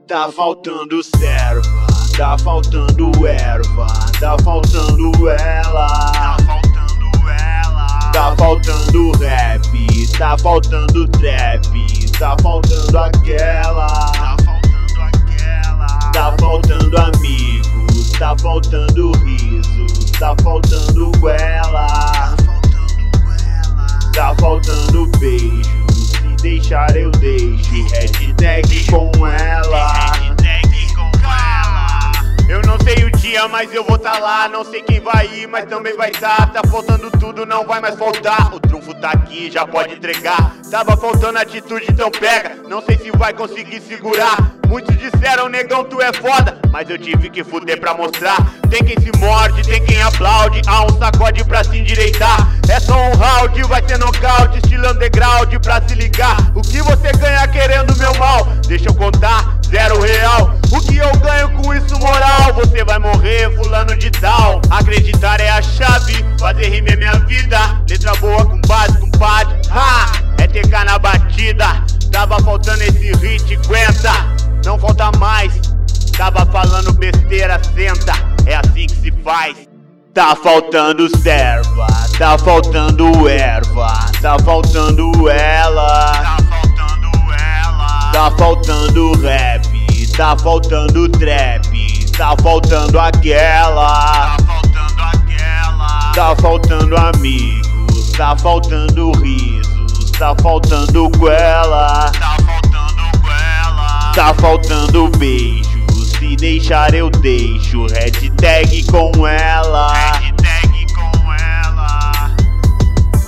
Tá faltando serva, tá faltando erva, tá faltando ela. Tá faltando rap, tá faltando trap, tá faltando aquela. Tá faltando amigos, tá faltando risos, tá faltando ela. Tá faltando beijos, se deixar eu deixo. Hashtag com ela. Eu não sei o dia, mas eu vou tá lá. Não sei quem vai ir, mas também vai tá. Tá faltando tudo, não vai mais faltar. O trunfo tá aqui, já pode entregar. Tava faltando atitude, então pega. Não sei se vai conseguir segurar. Muitos disseram, negão, tu é foda, mas eu tive que fuder pra mostrar. Tem quem se morde, tem quem aplaude. Há um sacode pra se endireitar. É só um round, vai ter nocaute. Estilo underground pra se ligar. O que você ganha querendo meu mal? Deixa eu contar, R$0. O que eu ganho com isso moral? Você vai morrer, fulano de tal. Acreditar é a chave, fazer rima é minha vida. Letra boa com base, com pad. É TK na batida. Tava faltando esse hit, aguenta. Não falta mais. Tava falando besteira, senta. É assim que se faz. Tá faltando serva, tá faltando erva, tá faltando ela. Tá faltando rap, tá faltando trap, tá faltando aquela. Tá faltando amigos, tá faltando risos, tá faltando ela. Tá faltando beijos, se deixar eu deixo. Hashtag com ela.